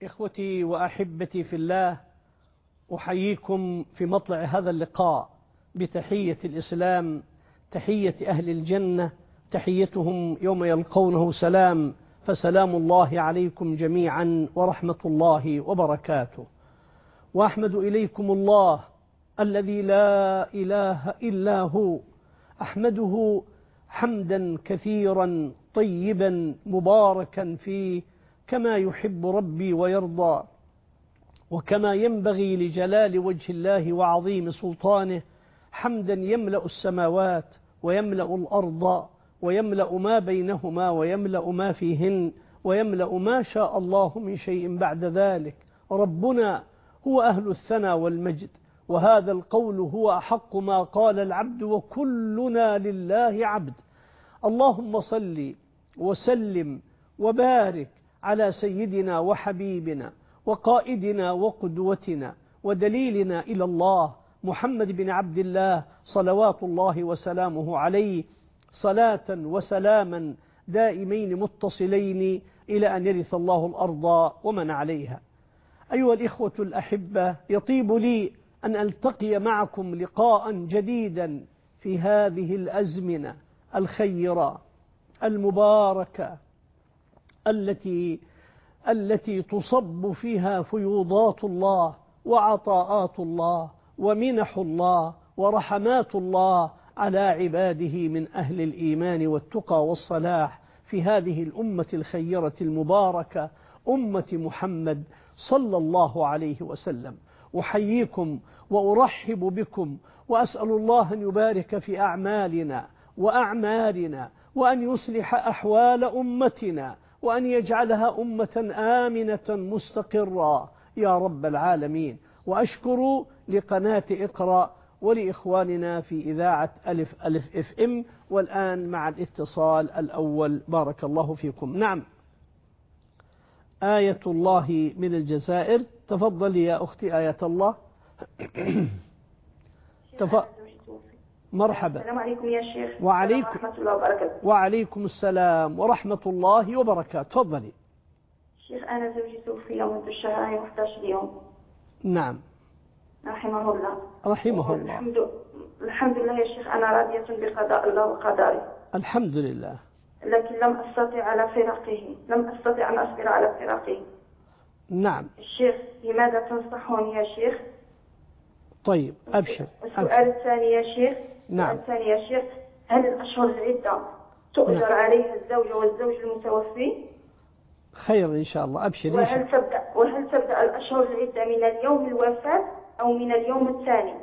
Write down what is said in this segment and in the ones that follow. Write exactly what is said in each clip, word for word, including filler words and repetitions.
إخوتي وأحبتي في الله، أحييكم في مطلع هذا اللقاء بتحية الإسلام، تحية أهل الجنة، تحيتهم يوم يلقونه سلام، فسلام الله عليكم جميعا ورحمة الله وبركاته. وأحمد إليكم الله الذي لا إله إلا هو، أحمده حمدا كثيرا طيبا مباركا فيه كما يحب ربي ويرضى، وكما ينبغي لجلال وجه الله وعظيم سلطانه، حمدا يملأ السماوات ويملأ الأرض ويملأ ما بينهما ويملأ ما فيهن ويملأ ما شاء الله من شيء بعد ذلك. ربنا هو أهل الثنى والمجد، وهذا القول هو أحق ما قال العبد وكلنا لله عبد. اللهم صل وسلم وبارك على سيدنا وحبيبنا وقائدنا وقدوتنا ودليلنا إلى الله محمد بن عبد الله صلوات الله وسلامه عليه، صلاة وسلاما دائمين متصلين إلى أن يرث الله الأرض ومن عليها. أيها الإخوة الأحبة، يطيب لي أن ألتقي معكم لقاء جديدا في هذه الأزمنة الخيرة المباركة التي التي تصب فيها فيوضات الله وعطاءات الله ومنح الله ورحمات الله على عباده من أهل الإيمان والتقى والصلاح في هذه الأمة الخيرة المباركة، أمة محمد صلى الله عليه وسلم. أحييكم وأرحب بكم، وأسأل الله أن يبارك في أعمالنا وأعمالنا، وأن يصلح أحوال أمتنا، وأن يجعلها أمة آمنة مستقرة يا رب العالمين. وأشكر لقناة إقرأ ولإخواننا في إذاعة ألف ألف إف إم. والآن مع الاتصال الأول، بارك الله فيكم. نعم، آية الله من الجزائر. تفضل يا أختي آية الله. تف... مرحبا. السلام عليكم يا شيخ. وعليكم ورحمة الله وبركاته. وعليكم السلام ورحمة الله وبركاته. تفضلي. شيخ، أنا زوجي توفي منذ شهرين وأحد عشر يوم. نعم. رحمه الله. رحمه الله. الحمد الحمد لله يا شيخ، أنا راضية بقضاء الله وقدره. الحمد لله. لكن لم أستطع على فراقه، لم أستطع أن أصبر على فراقه. نعم. الشيخ، لماذا تنصحوني يا شيخ؟ طيب أبشر. السؤال الثاني يا شيخ. نعم. السؤال الثاني يا شيخ، هل الأشهر العدة تؤجر نعم. عليها الزوجة والزوج المتوفي؟ خير إن شاء الله، أبشر. وهل تبدأ وهل تبدأ الأشهر العدة من اليوم الوفاة أو من اليوم الثاني؟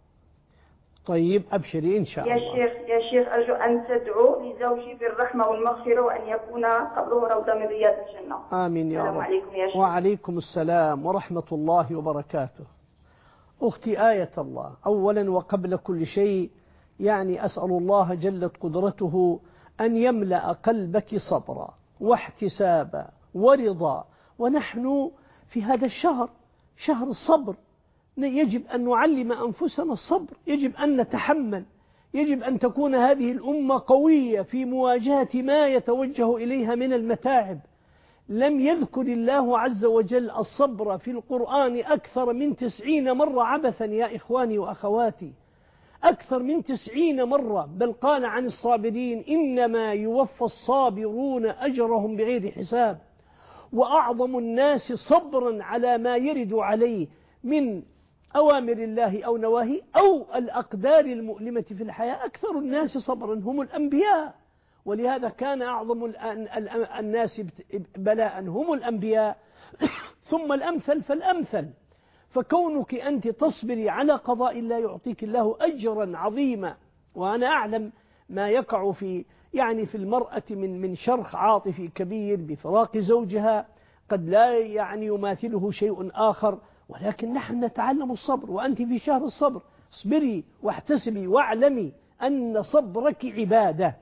طيب أبشري إن شاء يا الله. شيخ يا شيخ أرجو أن تدعو لزوجي بالرحمة والمغفرة، وأن يكون قبره روضة من رياض الجنة. آمين يا رب. السلام عليكم يا شيخ. وعليكم السلام ورحمة الله وبركاته. أختي آية الله، أولا وقبل كل شيء يعني أسأل الله جلت قدرته أن يملأ قلبك صبرا واحتسابا ورضا. ونحن في هذا الشهر، شهر الصبر، يجب أن نعلم أنفسنا الصبر، يجب أن نتحمل، يجب أن تكون هذه الأمة قوية في مواجهة ما يتوجه إليها من المتاعب. لم يذكر الله عز وجل الصبر في القرآن أكثر من تسعين مرة عبثا يا إخواني وأخواتي، أكثر من تسعين مرة. بل قال عن الصابرين إنما يوفى الصابرون أجرهم بغير حساب. وأعظم الناس صبرا على ما يرد عليه من أوامر الله أو نواهي أو الأقدار المؤلمة في الحياة، أكثر الناس صبرا هم الأنبياء. ولهذا كان أعظم الناس بلاء هم الأنبياء ثم الأمثل فالأمثل. فكونك أنت تصبري على قضاء الله يعطيك الله أجرا عظيما. وأنا أعلم ما يقع في يعني في المرأة من من شرخ عاطفي كبير بفراق زوجها، قد لا يعني يماثله شيء آخر، ولكن نحن نتعلم الصبر. وأنت في شهر الصبر، اصبري واحتسبي واعلمي أن صبرك عبادة،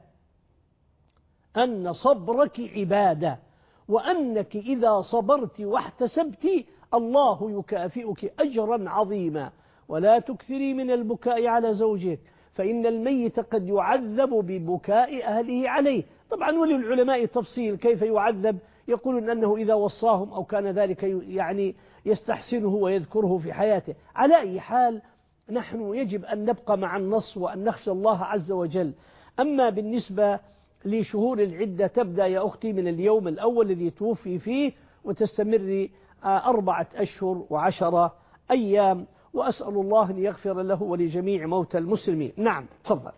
أن صبرك عبادة، وأنك إذا صبرت واحتسبت الله يكافئك أجرا عظيما. ولا تكثري من البكاء على زوجك، فإن الميت قد يعذب ببكاء أهله عليه. طبعا وللعلماء تفصيل كيف يعذب، يقولون أنه إذا وصاهم أو كان ذلك يعني يستحسنه ويذكره في حياته. على أي حال نحن يجب أن نبقى مع النص وأن نخشى الله عز وجل. أما بالنسبة لشهور العدة تبدأ يا أختي من اليوم الأول الذي توفي فيه وتستمر أربعة أشهر وعشرة أيام، وأسأل الله أن يغفر له ولجميع موتى المسلمين. نعم تفضل.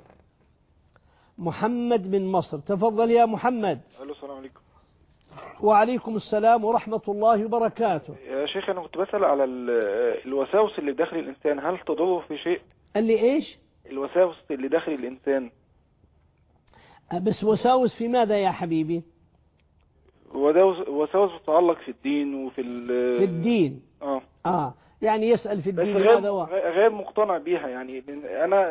محمد من مصر، تفضل يا محمد. السلام عليكم. وعليكم السلام ورحمة الله وبركاته. يا شيخ أنا كنت بسأل على الوساوس اللي داخل الإنسان، هل تضره في شيء؟ قال لي إيش؟ الوساوس اللي داخل الإنسان. بس وساوس في ماذا يا حبيبي؟ وساوس تتعلق في الدين وفي في الدين. اه اه يعني يسأل في الدين. بس غير, هذا و... غير مقتنع بيها، يعني أنا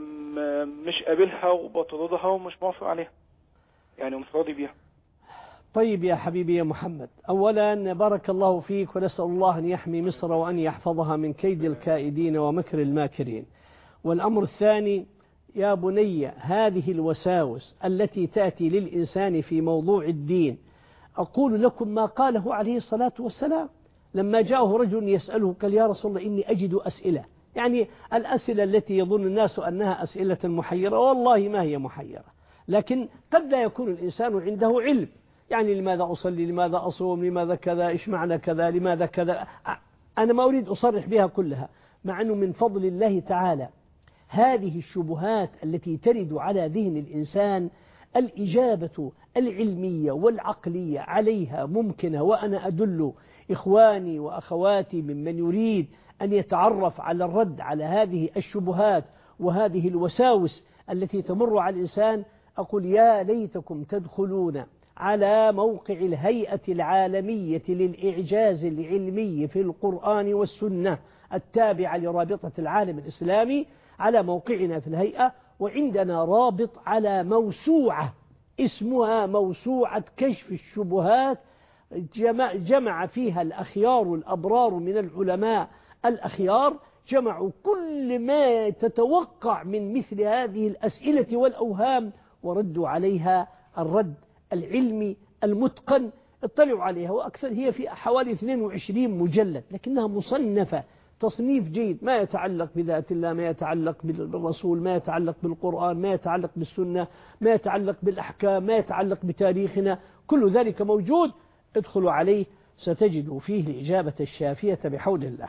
مش قابلها وبطردها ومش موافق عليها، يعني مش راضي بيها. طيب يا حبيبي يا محمد، أولا بارك الله فيك، ونسأل الله أن يحمي مصر وأن يحفظها من كيد الكائدين ومكر الماكرين. والأمر الثاني يا بني، هذه الوساوس التي تأتي للإنسان في موضوع الدين، أقول لكم ما قاله عليه الصلاة والسلام لما جاءه رجل يسأله قال يا رسول الله إني أجد أسئلة، يعني الأسئلة التي يظن الناس أنها أسئلة محيرة، والله ما هي محيرة، لكن قد لا يكون الإنسان عنده علم، يعني لماذا أصلي، لماذا أصوم، لماذا كذا، إيش معنى كذا، لماذا كذا. أنا ما أريد أصرح بها كلها، مع أنه من فضل الله تعالى هذه الشبهات التي ترد على ذهن الإنسان الإجابة العلمية والعقلية عليها ممكنة. وأنا أدل إخواني وأخواتي ممن يريد أن يتعرف على الرد على هذه الشبهات وهذه الوساوس التي تمر على الإنسان، أقول يا ليتكم تدخلون على موقع الهيئة العالمية للإعجاز العلمي في القرآن والسنة التابعة لرابطة العالم الإسلامي، على موقعنا في الهيئة، وعندنا رابط على موسوعة اسمها موسوعة كشف الشبهات، جمع, جمع فيها الأخيار الأبرار من العلماء الأخيار، جمعوا كل ما تتوقع من مثل هذه الأسئلة والأوهام وردوا عليها الرد العلمي المتقن. اطلعوا عليها، وأكثر هي في حوالي اثنين وعشرين مجلد، لكنها مصنفة تصنيف جيد، ما يتعلق بذات الله، ما يتعلق بالرسول، ما يتعلق بالقرآن، ما يتعلق بالسنة، ما يتعلق بالأحكام، ما يتعلق بتاريخنا، كل ذلك موجود. ادخلوا عليه ستجدوا فيه الإجابة الشافية بحول الله.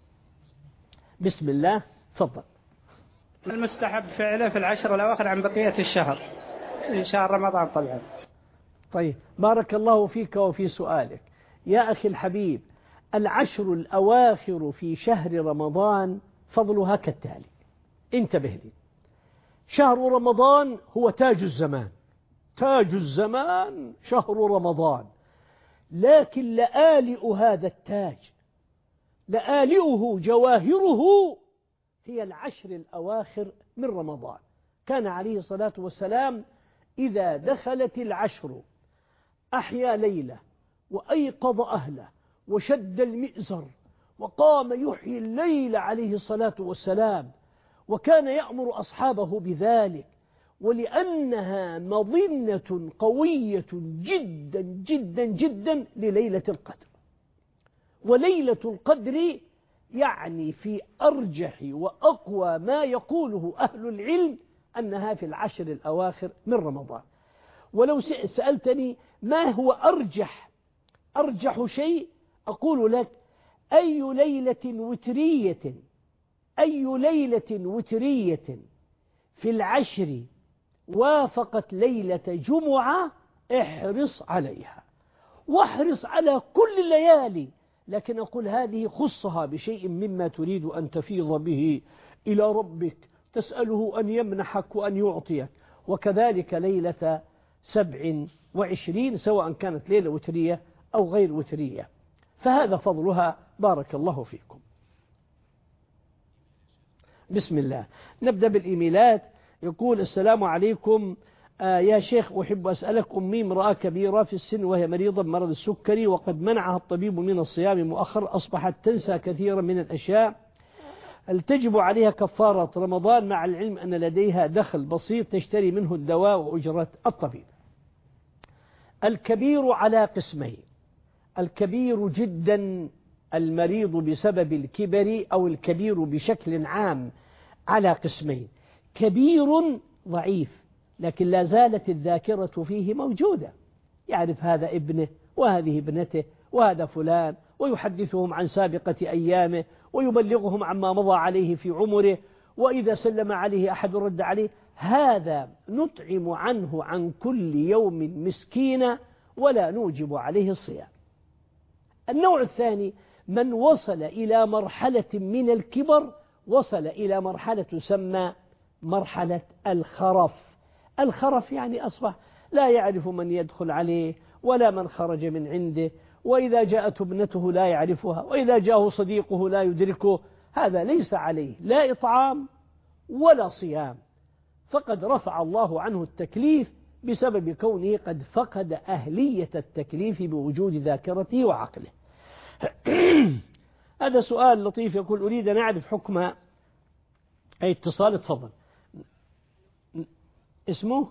بسم الله. تفضل. المستحب فعله في العشر الأواخر عن بقية الشهر، في شهر رمضان طبعا. طيب بارك الله فيك وفي سؤالك يا أخي الحبيب. العشر الأواخر في شهر رمضان فضلها كالتالي، انتبه لي. شهر رمضان هو تاج الزمان، تاج الزمان شهر رمضان، لكن لآلئ هذا التاج، لآلئه جواهره هي العشر الأواخر من رمضان. كان عليه الصلاة والسلام إذا دخلت العشر أحيا ليلة وأيقظ أهله وشد المئزر وقام يحيي الليل عليه الصلاة والسلام، وكان يأمر أصحابه بذلك، ولأنها مظنة قوية جدا جدا جدا لليلة القدر. وليلة القدر يعني في أرجح وأقوى ما يقوله أهل العلم أنها في العشر الأواخر من رمضان. ولو سألتني ما هو أرجح أرجح شيء، أقول لك أي ليلة وترية أي ليلة وترية في العشر وافقت ليلة جمعة احرص عليها، واحرص على كل الليالي، لكن أقول هذه خصها بشيء مما تريد أن تفيض به إلى ربك، تسأله أن يمنحك وأن يعطيك. وكذلك ليلة سبع وعشرين سواء كانت ليلة وترية أو غير وترية، فهذا فضلها. بارك الله فيكم. بسم الله. نبدأ بالإيميلات. يقول السلام عليكم آه يا شيخ، أحب أسألك، أمي امرأة كبيرة في السن وهي مريضة بمرض السكري، وقد منعها الطبيب من الصيام مؤخر، أصبحت تنسى كثيرا من الأشياء، هل تجب عليها كفارة رمضان مع العلم أن لديها دخل بسيط تشتري منه الدواء وأجرة الطبيب؟ الكبير على قسمين: الكبير جدا المريض بسبب الكبر أو الكبير بشكل عام على قسمين: كبير ضعيف لكن لا زالت الذاكرة فيه موجودة، يعرف هذا ابنه وهذه ابنته وهذا فلان، ويحدثهم عن سابقة أيامه ويبلغهم عما مضى عليه في عمره، وإذا سلم عليه أحد رد عليه. هذا نطعم عنه عن كل يوم مسكينا ولا نوجب عليه الصيام. النوع الثاني من وصل إلى مرحلة من الكبر، وصل إلى مرحلة تسمى مرحلة الخرف. الخرف يعني أصبح لا يعرف من يدخل عليه ولا من خرج من عنده، وإذا جاءت ابنته لا يعرفها، وإذا جاءه صديقه لا يدركه. هذا ليس عليه لا إطعام ولا صيام، فقد رفع الله عنه التكليف بسبب كونه قد فقد أهلية التكليف بوجود ذاكرته وعقله. هذا سؤال لطيف يقول: أريد أن أعرف حكم أي اتصال. تفضل. اسمه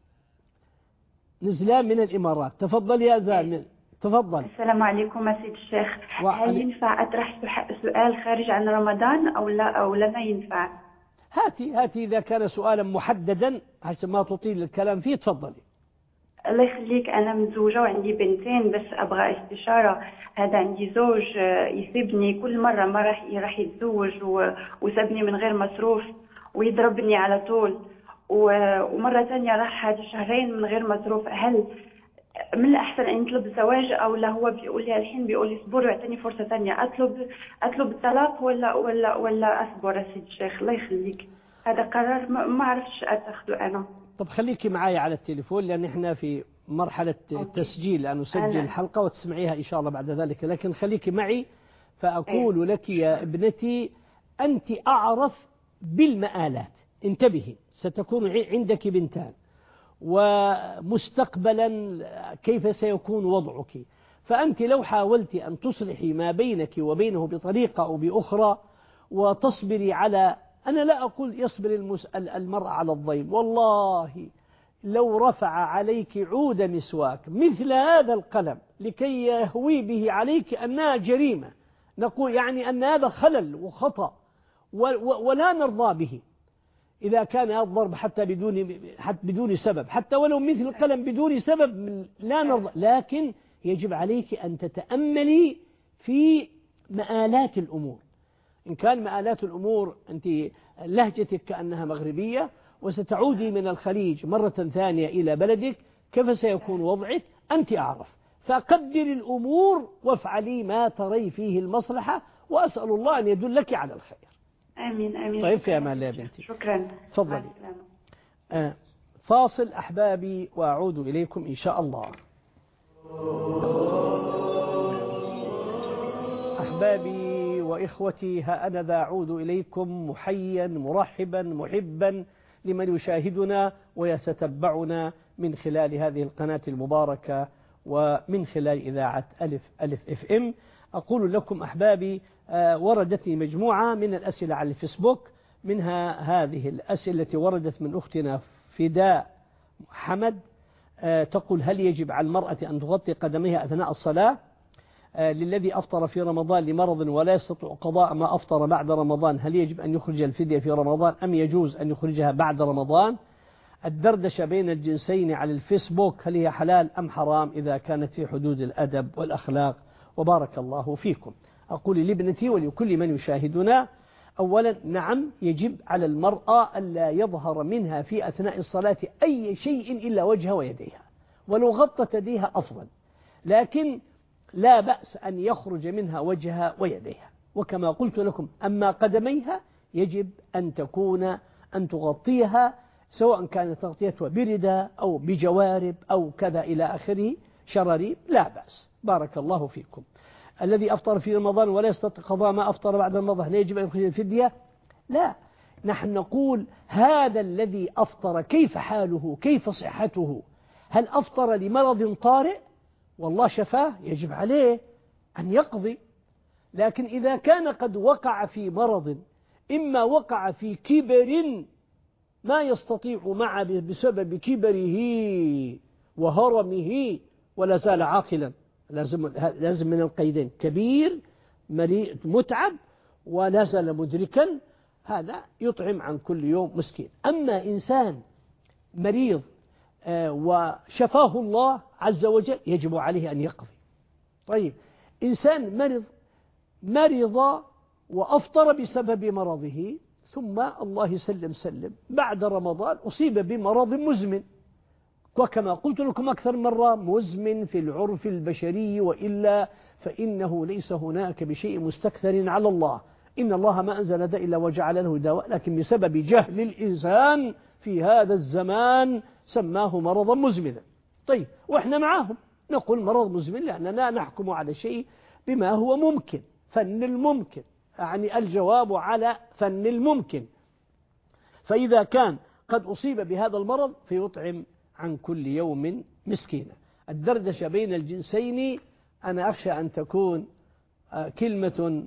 نزلان من الإمارات. تفضل يا زال. تفضل. السلام عليكم يا سيد الشيخ. هل ينفع أطرح سؤال خارج عن رمضان أو لا أو لا ما ينفع؟ هاتي هاتي إذا كان سؤالا محددا حسب ما تطيل الكلام فيه. تفضلي. الله يخليك، أنا متزوجة وعندي بنتين، بس أبغى استشارة. هذا عندي زوج يسيبني كل مرة، ما راح راح يتزوج وسابني من غير مصروف ويضربني على طول، ومرة ثانية راح هذا شهرين من غير مصروف. هل من الأحسن أن يطلب الزواج أو لا؟ هو بيقول لي الحين، بيقول لي اصبر واعطيني فرصة ثانية. أطلب أطلب الطلاق ولا ولا ولا أصبر يا سيد الشيخ؟ الله يخليك، هذا قرار ما أعرفش أتخذه أنا. طب خليكي معي على التليفون لأن إحنا في مرحلة التسجيل، أن نسجل الحلقة وتسمعيها إن شاء الله بعد ذلك، لكن خليكي معي فأقول لك يا ابنتي أنت أعرف بالمآلات. انتبهي، ستكون عندك بنتان ومستقبلا كيف سيكون وضعك، فأنت لو حاولت أن تصلحي ما بينك وبينه بطريقة أو بأخرى وتصبري على، أنا لا أقول يصبر المرء على الضيم، والله لو رفع عليك عود مسواك مثل هذا القلم لكي يهوي به عليك أنها جريمة، نقول يعني أن هذا خلل وخطأ ولا نرضى به. إذا كان هذا الضرب حتى بدون حتى بدون سبب، حتى ولو مثل القلم بدون سبب لا نرضى، لكن يجب عليك أن تتأملي في مآلات الأمور. إن كان مآلات الأمور أنت لهجتك كأنها مغربية وستعودي من الخليج مرة ثانية إلى بلدك، كيف سيكون وضعك؟ أنت أعرف، فقدر الأمور وافعلي ما تري فيه المصلحة، وأسأل الله أن يدلك على الخير. آمين آمين. طيب يا أمال يا بنتي. شكرا. تفضلي. آه فاصل أحبابي وأعود إليكم إن شاء الله. أحبابي وإخوتي، ها أنا ذا أعود إليكم محيا مرحبا محبا لمن يشاهدنا ويتتبعنا من خلال هذه القناة المباركة ومن خلال إذاعة ألف ألف إف إم. أقول لكم أحبابي، وردتني مجموعة من الأسئلة على الفيسبوك، منها هذه الأسئلة التي وردت من أختنا فداء حمد، تقول: هل يجب على المرأة أن تغطي قدميها أثناء الصلاة للذي أفطر في رمضان لمرض ولا يستطيع قضاء ما أفطر بعد رمضان؟ هل يجب أن يخرج الفدية في رمضان أم يجوز أن يخرجها بعد رمضان؟ الدردشة بين الجنسين على الفيسبوك، هل هي حلال أم حرام إذا كانت في حدود الأدب والأخلاق؟ وبارك الله فيكم. أقول لابنتي ولكل من يشاهدنا: أولا، نعم يجب على المرأة ألا يظهر منها في أثناء الصلاة أي شيء إلا وجهها ويديها، ولو غطت يديها أفضل، لكن لا بأس أن يخرج منها وجهها ويديها. وكما قلت لكم، أما قدميها يجب أن تكون أن تغطيها، سواء كانت تغطيتها بردة أو بجوارب أو كذا إلى آخره، شراريب، لا بأس. بارك الله فيكم. الذي أفطر في رمضان ولا يستطيع قضاء ما أفطر بعد رمضان، لا يجب أن يخرج الفدية؟ لا، نحن نقول هذا الذي أفطر كيف حاله، كيف صحته؟ هل أفطر لمرض طارئ والله شفاه؟ يجب عليه أن يقضي. لكن إذا كان قد وقع في مرض، إما وقع في كبر ما يستطيع معه بسبب كبره وهرمه ولا زال عاقلا، لازم لازم من القيدين، كبير متعب ولا زال مدركا، هذا يطعم عن كل يوم مسكين. أما إنسان مريض وشفاه الله عز وجل يجب عليه أن يقضي. طيب إنسان مرض مرض وأفطر بسبب مرضه، ثم الله يسلم سلم بعد رمضان أصيب بمرض مزمن، وكما قلت لكم أكثر مرة مزمن في العرف البشري، وإلا فإنه ليس هناك بشيء مستكثر على الله. إن الله ما أنزل داء إلا وجعل له دواء، لكن بسبب جهل الإنسان في هذا الزمان سماه مرضا مزمنا. طيب وإحنا معاهم نقول مرض مزمن لأننا نحكم على شيء بما هو ممكن، فن الممكن، يعني الجواب على فن الممكن. فإذا كان قد أصيب بهذا المرض فيطعم عن كل يوم مسكينا. الدردشة بين الجنسين أنا أخشى أن تكون كلمة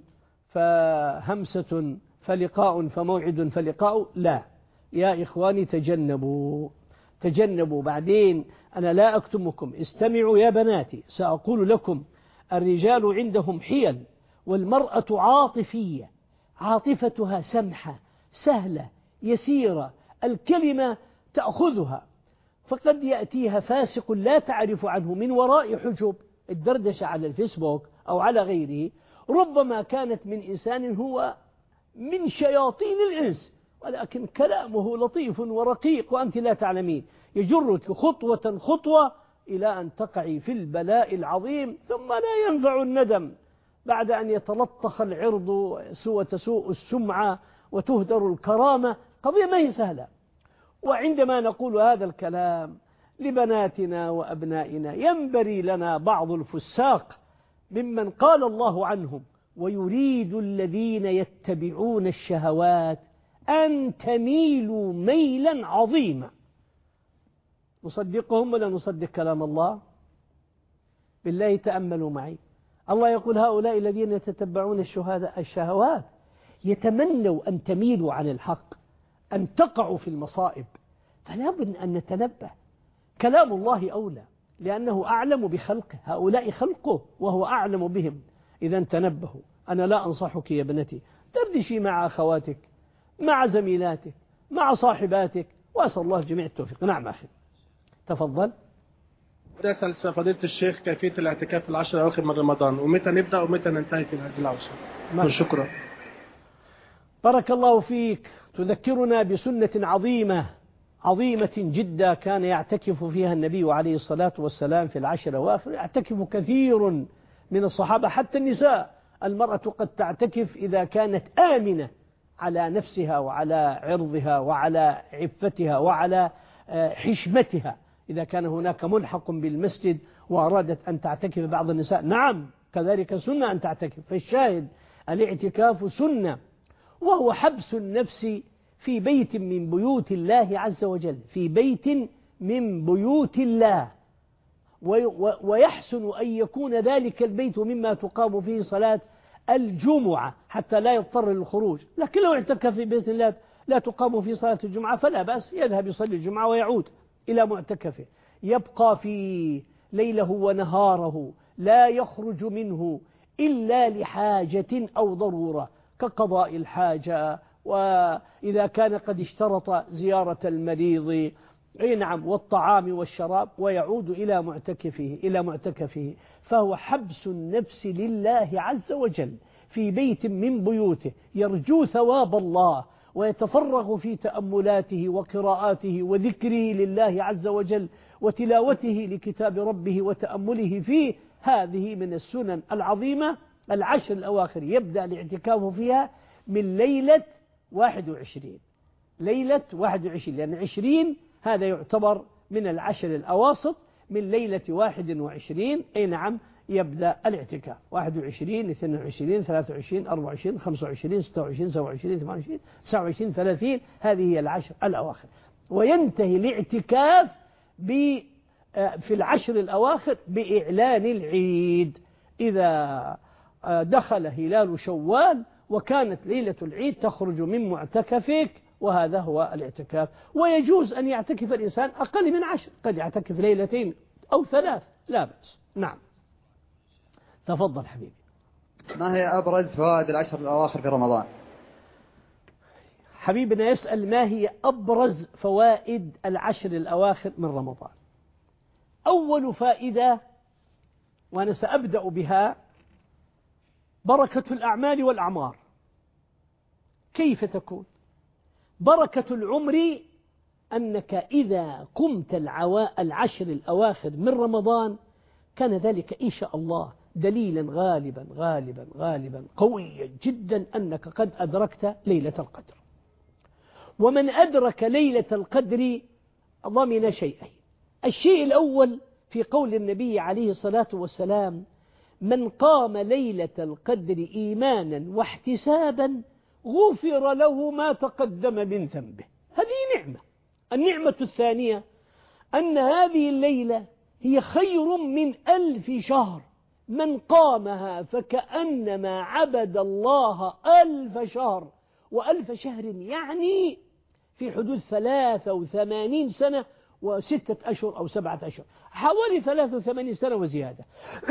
فهمسة فلقاء فموعد فلقاء، لا يا إخواني تجنبوا تجنبوا. بعدين أنا لا أكتمكم، استمعوا يا بناتي، سأقول لكم الرجال عندهم حيل والمرأة عاطفية، عاطفتها سمحة سهلة يسيرة، الكلمة تأخذها، فقد يأتيها فاسق لا تعرف عنه من وراء حجب الدردشة على الفيسبوك أو على غيره، ربما كانت من إنسان هو من شياطين الإنس، ولكن كلامه لطيف ورقيق وأنت لا تعلمين، يجرك خطوة خطوة إلى أن تقعي في البلاء العظيم، ثم لا ينفع الندم بعد أن يتلطخ العرض وتسوء السمعة وتهدر الكرامة. قضية ما هي سهلة. وعندما نقول هذا الكلام لبناتنا وأبنائنا ينبري لنا بعض الفساق ممن قال الله عنهم ويريد الذين يتبعون الشهوات أن تميلوا ميلا عظيما. نصدقهم ولا نصدق كلام الله؟ بالله تأملوا معي. الله يقول هؤلاء الذين يتتبعون الشهوات يتمنوا أن تميلوا عن الحق، أن تقعوا في المصائب، فلا بد أن نتنبه. كلام الله أولى لأنه أعلم بخلقه، هؤلاء خلقه وهو أعلم بهم. إذا تنبهوا. أنا لا أنصحك يا ابنتي تردشي مع أخواتك، مع زميلاتك، مع صاحباتك، وأسأل الله جميع التوفيق. نعم أخي تفضل. أسأل فضيلة الشيخ كيفية الاعتكاف في العشر الأواخر من رمضان، ومتى نبدأ ومتى ننتهي في هذه العشر؟ وشكرا. بارك الله فيك. تذكرنا بسنة عظيمة عظيمة جدا كان يعتكف فيها النبي عليه الصلاة والسلام في العشر الأواخر. يعتكف كثير من الصحابة حتى النساء. المرأة قد تعتكف إذا كانت آمنة على نفسها وعلى عرضها وعلى عفتها وعلى حشمتها. إذا كان هناك ملحق بالمسجد وأرادت أن تعتكف بعض النساء، نعم كذلك سنة أن تعتكف. فالشاهد الاعتكاف سنة، وهو حبس النفس في بيت من بيوت الله عز وجل، في بيت من بيوت الله، ويحسن أن يكون ذلك البيت مما تقام فيه صلاة الجمعة حتى لا يضطر للخروج. لكن لو اعتكف في بيت الله لا تقام فيه صلاة الجمعة فلا بأس، يذهب يصلي الجمعة ويعود إلى معتكفه، يبقى في ليله ونهاره، لا يخرج منه إلا لحاجة أو ضرورة كقضاء الحاجة، وإذا كان قد اشترط زيارة المريض، أي نعم، والطعام والشراب، ويعود إلى معتكفه إلى معتكفه. فهو حبس النفس لله عز وجل في بيت من بيوته، يرجو ثواب الله ويتفرغ في تأملاته وقراءاته وذكره لله عز وجل وتلاوته لكتاب ربه وتأمله فيه. هذه من السنن العظيمة. العشر الأواخر يبدأ الاعتكاف فيها من ليلة واحد وعشرين، ليلة واحد وعشرين، لأن عشرين هذا يعتبر من العشر الأواسط. من ليلة واحد وعشرين أي نعم يبدأ الاعتكاف، واحد وعشرين، اثنين وعشرين، ثلاثة وعشرين، أربعة وعشرين، خمسة وعشرين، ستة وعشرين، سبعة وعشرين، ثمانية وعشرين، تسعة وعشرين، ثلاثين. هذه هي العشر الأواخر. وينتهي الاعتكاف في العشر الأواخر بإعلان العيد. إذا دخل هلال شوال وكانت ليلة العيد تخرج من معتكفك، وهذا هو الاعتكاف. ويجوز أن يعتكف الإنسان أقل من عشر، قد يعتكف ليلتين أو ثلاث لا بأس. نعم تفضل حبيبي. ما هي أبرز فوائد العشر الأواخر في رمضان؟ حبيبنا يسأل ما هي أبرز فوائد العشر الأواخر من رمضان. أول فائدة وأنا سأبدأ بها بركة الأعمال والأعمار. كيف تكون بركة العمر؟ أنك إذا قمت العشر الأواخر من رمضان كان ذلك إن شاء الله دليلا غالبا غالبا غالبا قويا جدا أنك قد أدركت ليلة القدر. ومن أدرك ليلة القدر ضمن شيئين. الشيء الأول في قول النبي عليه الصلاة والسلام: من قام ليلة القدر إيمانا واحتسابا غفر له ما تقدم من ذنبه. هذه نعمة. النعمة الثانية أن هذه الليلة هي خير من ألف شهر. من قامها فكأنما عبد الله ألف شهر، وألف شهر يعني في حدود ثلاثة وثمانين سنة وستة أشهر أو سبعة أشهر، حوالي ثلاثة وثمانين سنة وزيادة.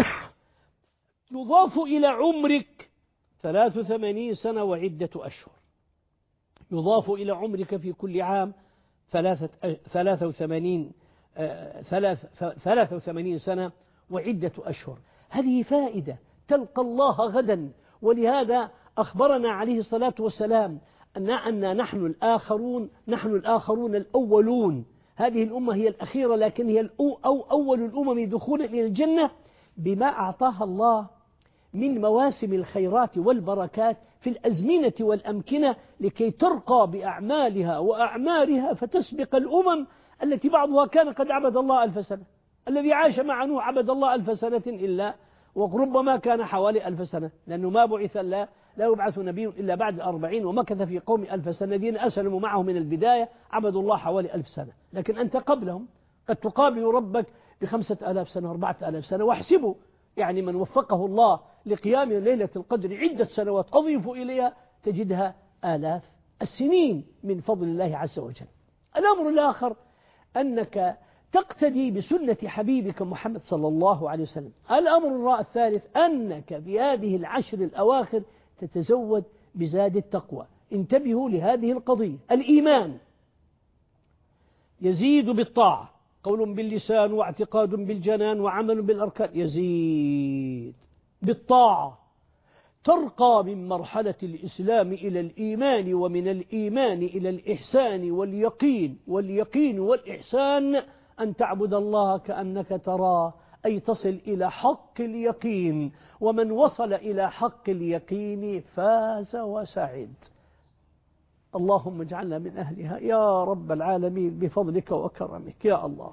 يضاف إلى عمرك ثلاثة وثمانين سنة وعدة أشهر، يضاف إلى عمرك في كل عام ثلاثة وثمانين ثلاثة وثمانين سنة وعدة أشهر. هذه فائدة تلقى الله غدا. ولهذا أخبرنا عليه الصلاة والسلام أن أن نحن الآخرون نحن الآخرون الأولون. هذه الأمة هي الأخيرة، لكن هي الأو أو أول الأمم دخولا إلى الجنة بما أعطاها الله من مواسم الخيرات والبركات في الأزمنة والأمكنة، لكي ترقى بأعمالها وأعمارها فتسبق الأمم التي بعضها كان قد عبد الله ألف سنة. الذي عاش مع نوح عبد الله ألف سنة إلا، وربما كان حوالي ألف سنة، لأنه ما بعث لا لا يبعث نبي إلا بعد أربعين، ومكث في قوم ألف سنة. الذين أسلموا معه من البداية عبدوا الله حوالي ألف سنة، لكن أنت قبلهم قد تقابل ربك بخمسة آلاف سنة وأربعة آلاف سنة. واحسبوا يعني من وفقه الله لقيام ليلة القدر عدة سنوات أضيف إليها تجدها آلاف السنين من فضل الله عز وجل. الأمر الآخر أنك تقتدي بسنة حبيبك محمد صلى الله عليه وسلم. الأمر الثالث أنك بهذه العشر الأواخر تتزود بزاد التقوى. انتبهوا لهذه القضية. الإيمان يزيد بالطاعة، قول باللسان واعتقاد بالجنان وعمل بالأركان، يزيد بالطاعة. ترقى من مرحلة الإسلام إلى الإيمان، ومن الإيمان إلى الإحسان واليقين، واليقين والإحسان أن تعبد الله كأنك تراه، أي تصل إلى حق اليقين. ومن وصل إلى حق اليقين فاز وسعد. اللهم اجعلنا من أهلها يا رب العالمين بفضلك وكرمك يا الله.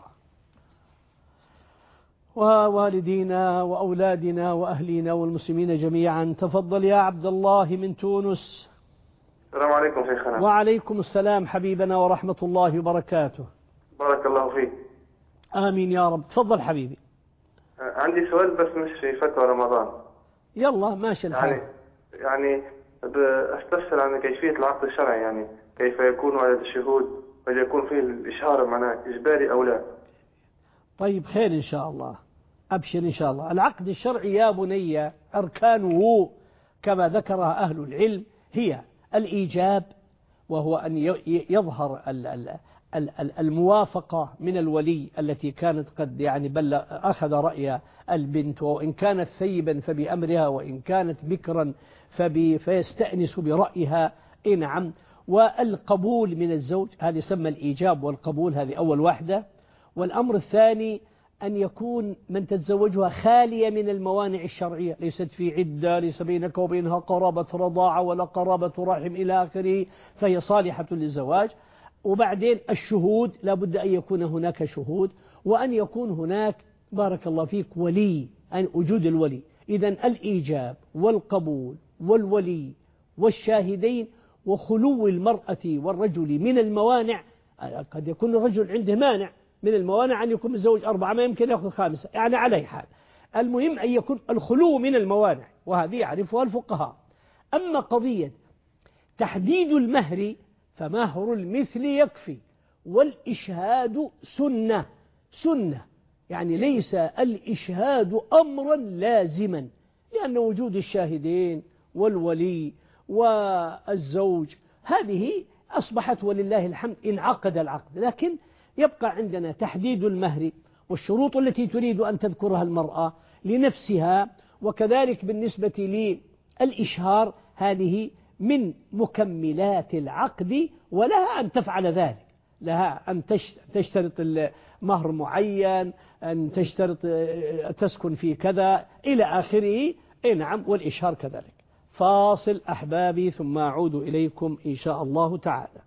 ووالدينا وأولادنا وأهلينا والمسلمين جميعا. تفضل يا عبد الله من تونس. السلام عليكم شيخنا. وعليكم السلام حبيبنا ورحمة الله وبركاته. بارك الله فيك. آمين يا رب. تفضل حبيبي. عندي سؤال بس مش في فتوى رمضان. يلا ماشي الحال. يعني يعني أستفسر عن كيفية العقد الشرعي، يعني كيف يكون عدد الشهود، وهل يكون فيه الإشهار معناه إجباري أو لا؟ طيب خير إن شاء الله، أبشر إن شاء الله. العقد الشرعي يا بني أركانه كما ذكرها أهل العلم هي الإيجاب، وهو أن يظهر الموافقة من الولي التي كانت قد يعني بل أخذ رأي البنت، وإن كانت ثيبا فبأمرها، وإن كانت بكرا فيستأنس برأيها. إيه نعم. والقبول من الزوج، هذا يسمى الإيجاب والقبول، هذه أول واحدة. والأمر الثاني أن يكون من تتزوجها خالية من الموانع الشرعية، ليست في عدة، ليس بينك وبينها قرابة رضاعة ولا قرابة رحم إلى آخره، فهي صالحة للزواج. وبعدين الشهود لابد أن يكون هناك شهود، وأن يكون هناك بارك الله فيك ولي، أن وجود الولي. إذن الإيجاب والقبول والولي والشاهدين، وخلو المرأة والرجل من الموانع. قد يكون الرجل عنده مانع من الموانع، أن يكون متزوج أربعة ما يمكن يأخذ خامسة، يعني على حال. المهم أن يكون الخلو من الموانع، وهذه يعرفها الفقهاء. أما قضية تحديد المهر فمهر المثل يكفي، والإشهاد سنة سنة يعني ليس الإشهاد أمرا لازما، لأن وجود الشاهدين والولي والزوج هذه أصبحت ولله الحمد انعقد العقد، لكن يبقى عندنا تحديد المهر والشروط التي تريد أن تذكرها المرأة لنفسها، وكذلك بالنسبة للإشهار هذه من مكملات العقد، ولها أن تفعل ذلك، لها أن تشترط مهر معين، أن تشترط تسكن في كذا إلى آخره. إيه نعم، والإشهار كذلك. فاصل أحبابي ثم أعود إليكم إن شاء الله تعالى.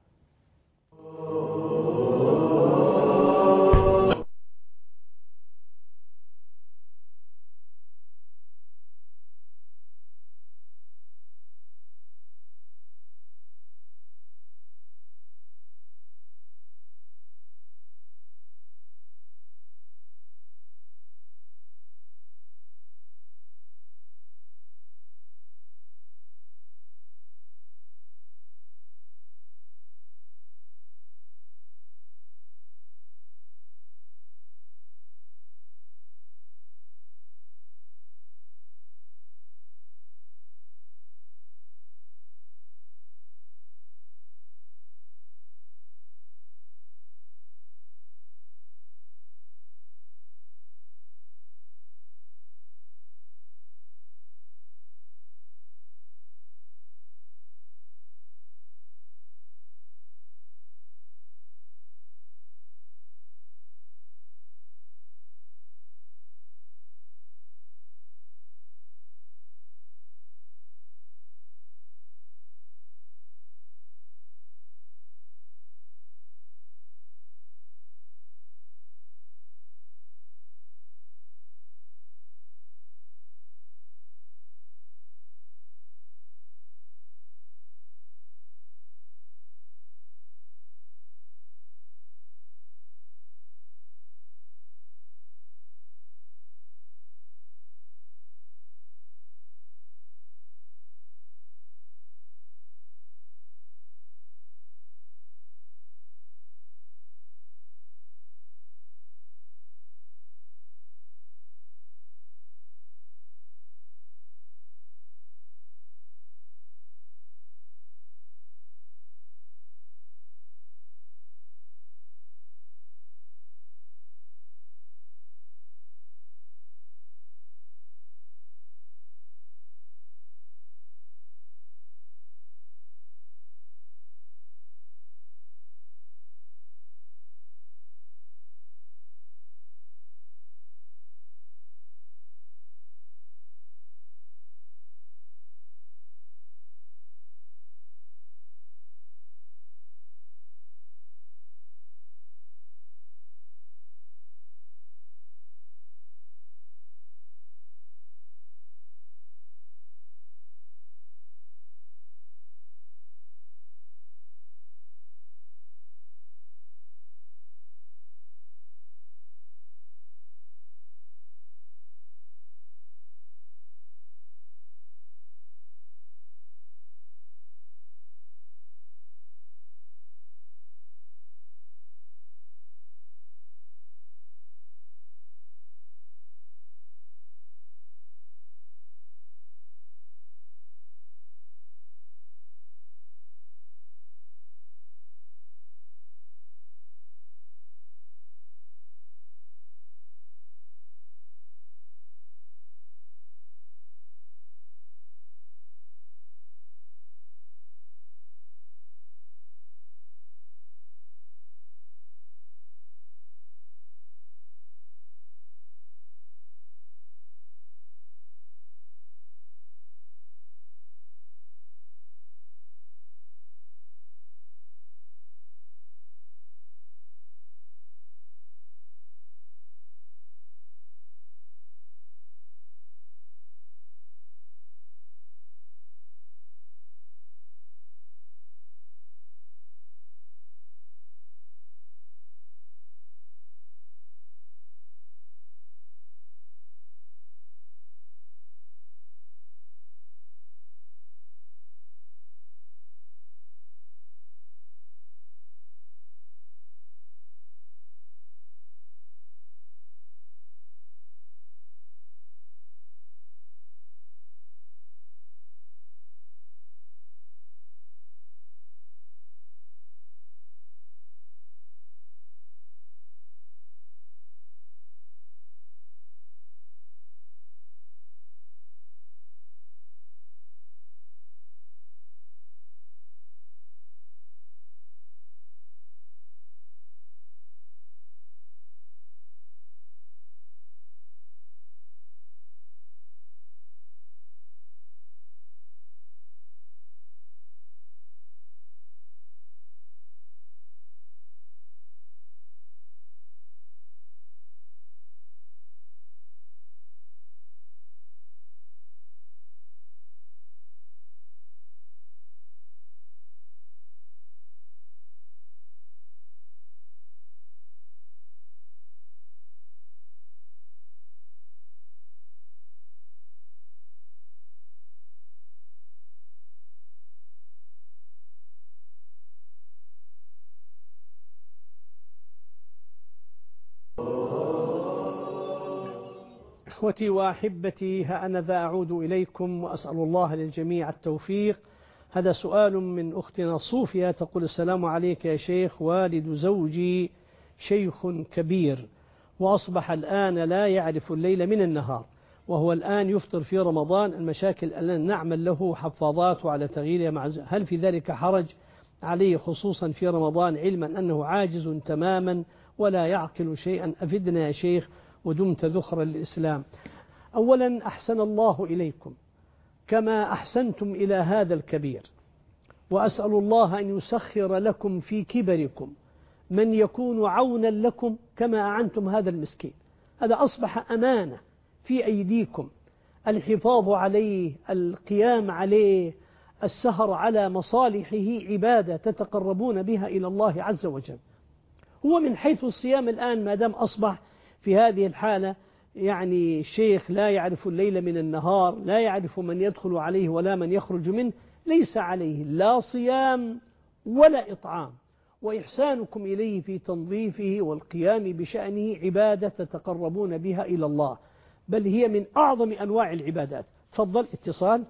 إخوتي وأحبتي، ها أنا ذا أعود إليكم وأسأل الله للجميع التوفيق. هذا سؤال من أختنا صوفيا تقول: السلام عليك يا شيخ، والد زوجي شيخ كبير وأصبح الآن لا يعرف الليل من النهار، وهو الآن يفطر في رمضان. المشاكل الآن نعمل له حفاظات وعلى تغييرها مع الزوج. هل في ذلك حرج عليه خصوصا في رمضان، علما أنه عاجز تماما ولا يعقل شيئا؟ أفدنا يا شيخ ودمت ذخرا للإسلام. أولا أحسن الله إليكم كما أحسنتم إلى هذا الكبير، وأسأل الله أن يسخر لكم في كبركم من يكون عونا لكم كما أعنتم هذا المسكين. هذا أصبح أمانة في أيديكم، الحفاظ عليه، القيام عليه، السهر على مصالحه عبادة تتقربون بها إلى الله عز وجل. هو من حيث الصيام الآن ما دام أصبح في هذه الحالة، يعني شيخ لا يعرف الليل من النهار، لا يعرف من يدخل عليه ولا من يخرج منه، ليس عليه لا صيام ولا إطعام، وإحسانكم إليه في تنظيفه والقيام بشأنه عبادة تتقربون بها إلى الله، بل هي من أعظم أنواع العبادات. تفضل. اتصال.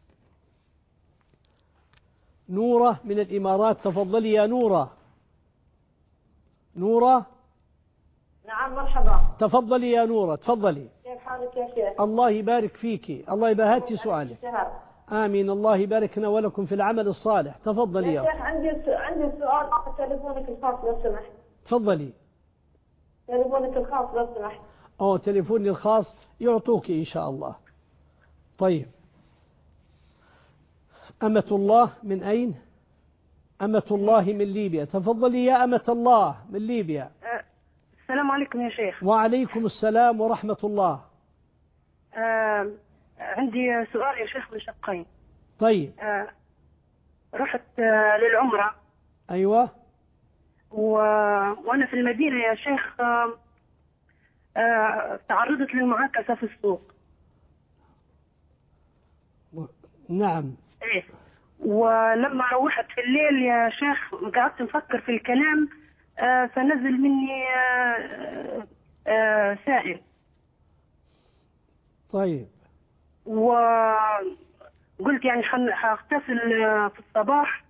نورة من الإمارات، تفضلي يا نورة. نورة. نعم مرحبا. تفضلي يا نورة، تفضلي. كيف حالك يا شيخ؟ الله يبارك فيك. الله يبارك. هاتي سؤالك. آمين. الله يباركنا ولكم في العمل الصالح. تفضلي يا شيخ. عندي عندي سؤال على تليفونك الخاص لو سمحت. تفضلي. تليفونك الخاص لو سمحت. أو تليفوني الخاص يعطوك إن شاء الله. طيب. أمة الله من أين؟ أمة الله من ليبيا. تفضلي يا أمة الله من ليبيا. السلام عليكم يا شيخ. وعليكم السلام ورحمة الله. آه عندي سؤال يا شيخ من شقين. طيب. آه رحت آه للعمرة. أيوة. و... وأنا في المدينة يا شيخ آه آه تعرضت للمعاكسة في السوق. نعم. إيه. ولما روحت في الليل يا شيخ قعدت نفكر في الكلام، آه فنزل مني آه آه سائل. طيب. وقلت يعني هغتسل في الصباح،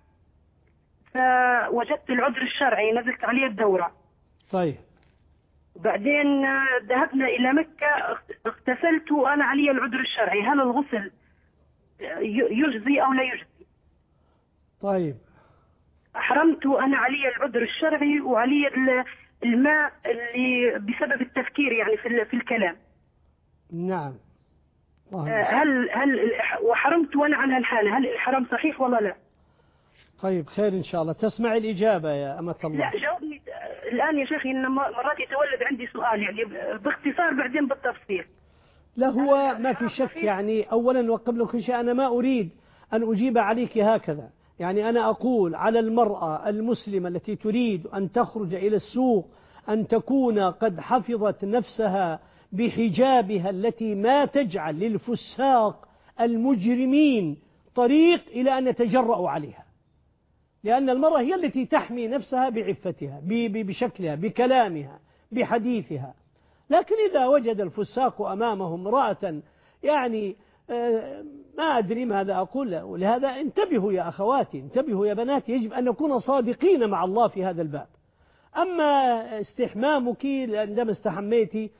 فوجدت العذر الشرعي نزلت عليه الدورة. طيب. بعدين ذهبنا إلى مكة، اغتسلت وأنا علي العذر الشرعي، هل الغسل يجزي أو لا يجزي؟ طيب. أحرمت وأنا علي العذر الشرعي وعلي الماء اللي بسبب التفكير يعني في في الكلام. نعم. هل هل وحرمت وأنا عن هالحالة، هل الحرام صحيح ولا لا؟ طيب خير إن شاء الله. تسمع الإجابة يا أمة الله. لا جاوبني الآن يا شيخي، إن مرات يتولد عندي سؤال يعني باختصار بعدين بالتفصيل. لا هو ما في شك، يعني أولا وقبل كل شيء أنا ما أريد أن أجيب عليك هكذا، يعني أنا أقول على المرأة المسلمة التي تريد أن تخرج إلى السوق أن تكون قد حفظت نفسها بحجابها التي ما تجعل للفساق المجرمين طريق إلى أن يتجرأوا عليها، لأن المرأة هي التي تحمي نفسها بعفتها بشكلها بكلامها بحديثها. لكن إذا وجد الفساق أمامهم امرأة يعني ما أدري ماذا أقول، ولهذا انتبهوا يا أخواتي، انتبهوا يا بناتي، يجب أن نكون صادقين مع الله في هذا الباب. أما استحمامك عندما استحميتي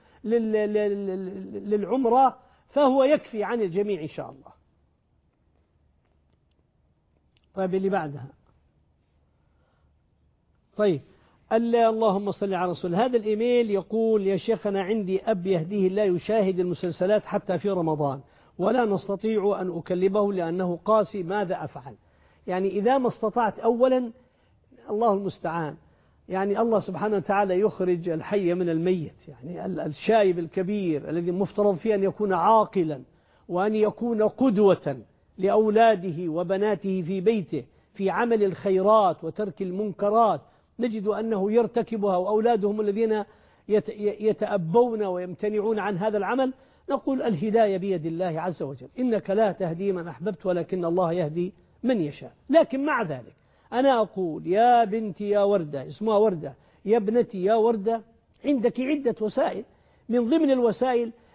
للعمرة فهو يكفي عن الجميع إن شاء الله. طيب اللي بعدها. طيب اللهم صل على رسول. هذا الإيميل يقول: يا شيخ أنا عندي أب يهديه الله يشاهد المسلسلات حتى في رمضان ولا نستطيع أن أكلمه لأنه قاسي، ماذا أفعل؟ يعني إذا ما استطعت، أولا الله المستعان، يعني الله سبحانه وتعالى يخرج الحي من الميت، يعني الشايب الكبير الذي مفترض فيه أن يكون عاقلا وأن يكون قدوة لأولاده وبناته في بيته في عمل الخيرات وترك المنكرات، نجد أنه يرتكبها وأولادهم الذين يتأبون ويمتنعون عن هذا العمل. نقول الهداية بيد الله عز وجل، إنك لا تهدي من أحببت ولكن الله يهدي من يشاء. لكن مع ذلك أنا أقول يا بنتي يا وردة، اسمها وردة، يا ابنتي يا وردة، عندك عدة وسائل، من ضمن الوسائل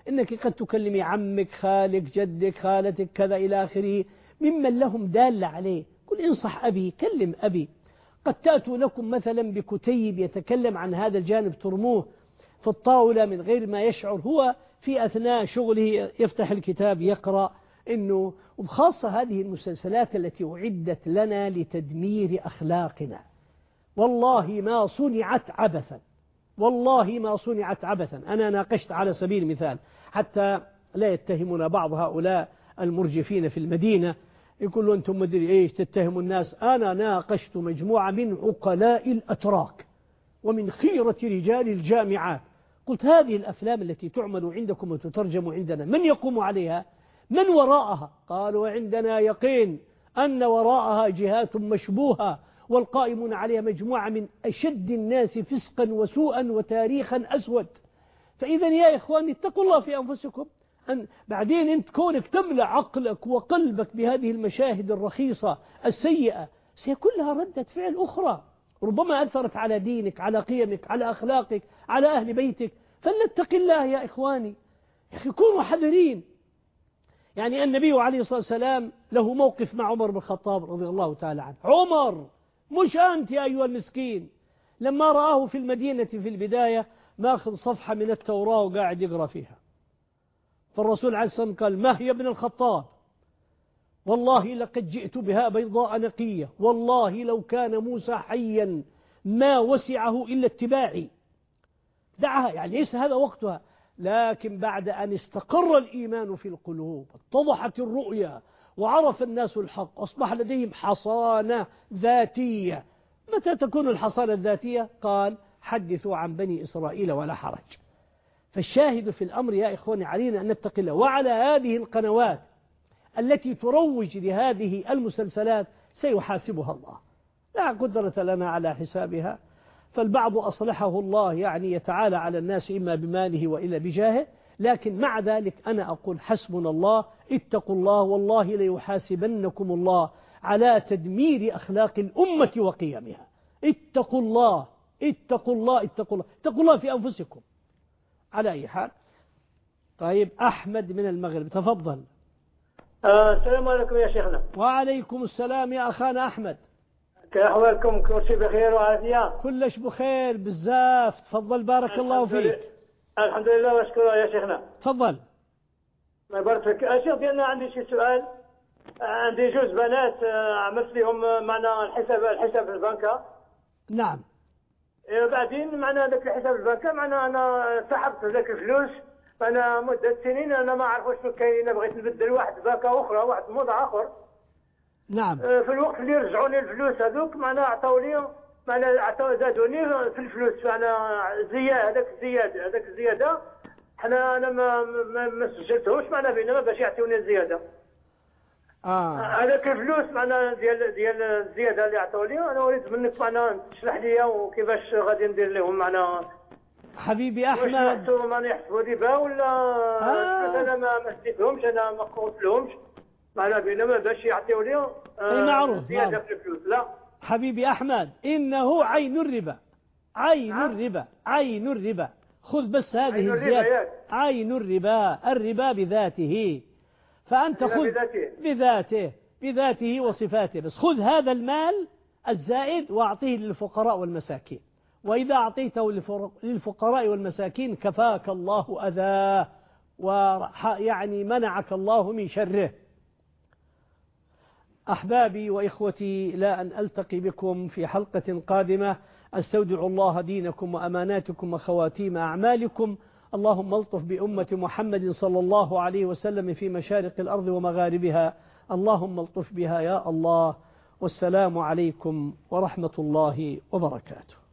إنك قد تكلمي عمك، خالك، جدك، خالتك، كذا إلى آخره، ممن لهم دالة عليه. قل انصح أبي، كلم أبي. قد تأتوا لكم مثلا بكتيب يتكلم عن هذا الجانب، ترموه في الطاولة من غير ما يشعر، هو في أثناء شغله يفتح الكتاب يقرأ. إنه وبخاصة هذه المسلسلات التي أعدت لنا لتدمير أخلاقنا، والله ما صنعت عبثا، والله ما صنعت عبثا. أنا ناقشت على سبيل المثال حتى لا يتهمنا بعض هؤلاء المرجفين في المدينة، يقول له أنتم مدري إيش تتهموا الناس. أنا ناقشت مجموعة من عقلاء الأتراك ومن خيرة رجال الجامعات، قلت هذه الأفلام التي تعمل عندكم وتترجم عندنا من يقوم عليها؟ من وراءها؟ قالوا عندنا يقين أن وراءها جهات مشبوهة، والقائمون عليها مجموعة من أشد الناس فسقا وسوءا وتاريخا أسود. فإذا يا إخواني اتقوا الله في أنفسكم. أن بعدين أنت كونك تملأ عقلك وقلبك بهذه المشاهد الرخيصة السيئة سيكون لها ردة فعل أخرى، ربما أثرت على دينك، على قيمك، على أخلاقك، على أهل بيتك. فلنتق الله يا إخواني، يا أخي كونوا حذرين. يعني النبي عليه الصلاة والسلام له موقف مع عمر بن الخطاب رضي الله تعالى عنه. عمر، مش أنت يا أيها المسكين، لما رآه في المدينة في البداية ماخذ صفحة من التوراة وقاعد يقرأ فيها، فالرسول عليه الصلاة والسلام قال ما هي ابن الخطاب، والله لقد جئت بها بيضاء نقية، والله لو كان موسى حيا ما وسعه إلا اتباعي. دعها، يعني ليس هذا وقتها. لكن بعد أن استقر الإيمان في القلوب، اتضحت الرؤيا، وعرف الناس الحق، أصبح لديهم حصانة ذاتية. متى تكون الحصانة الذاتية؟ قال حدثوا عن بني إسرائيل ولا حرج. فالشاهد في الأمر يا إخواني علينا أن نتقي الله. وعلى هذه القنوات التي تروج لهذه المسلسلات سيحاسبها الله، لا قدرة لنا على حسابها. فالبعض أصلحه الله يعني يتعالى على الناس إما بماله وإلا بجاهه، لكن مع ذلك أنا أقول حسبنا الله، اتقوا الله، والله ليحاسبنكم الله على تدمير أخلاق الأمة وقيمها. اتقوا الله، اتقوا الله، اتقوا الله، اتقوا الله في أنفسكم. على أي حال، طيب أحمد من المغرب تفضل. آه السلام عليكم يا شيخنا. وعليكم السلام يا أخانا أحمد. كأحوالكم؟ كل شيء بخير وعافية؟ كلش بخير بزاف، تفضل بارك الله فيك. الحمد لله واشكره يا شيخنا. تفضل. الله يبارك فيك. الشيخ ديالنا عندي شي سؤال. عندي جوز بنات عملت لهم معنا الحساب الحساب في البنكة. نعم. بعدين معنا ذاك الحساب البنكة معنا أنا سحبت ذاك الفلوس أنا مدة سنين أنا ما عارف واش كاين، بغيت نبدل واحد بنكة أخرى واحد موضع آخر. نعم. في الوقت اللي رجعوني الفلوس هذوك معنا عطاو لي معنا عطاو زادوني في الفلوس معنا زيادة هذاك الزيادة هذاك الزيادة حنا أنا ما ما, ما سجلتهمش معنا بينما باش يعطيوني الزيادة. آه. هذاك الفلوس معنا ديال ديال الزيادة اللي عطاو لي أنا أريد منك معنا تشرح لي وكيفاش غادي ندير لهم معنا. حبيبي أحمد. واش نحسبوا ما يحسبوا ربا ولا آه. أنا ما ما سديتهمش أنا ما قلت لهمش معنا بينما باش يعطيو لي آه معروف زيادة في الفلوس. لا حبيبي أحمد، إنه عين الربا، عين الربا، عين الربا. خذ بس هذه الزيادة، عين الربا، الربا بذاته، فأنت خذ بذاته. بذاته بذاته وصفاته، بس خذ هذا المال الزائد وأعطيه للفقراء والمساكين، وإذا أعطيته للفقراء والمساكين كفاك الله أذاه ويعني منعك الله من شره. أحبابي وإخوتي، لا أن ألتقي بكم في حلقة قادمة. أستودع الله دينكم وأماناتكم وخواتيم أعمالكم. اللهم الطف بأمة محمد صلى الله عليه وسلم في مشارق الأرض ومغاربها، اللهم الطف بها يا الله. والسلام عليكم ورحمة الله وبركاته.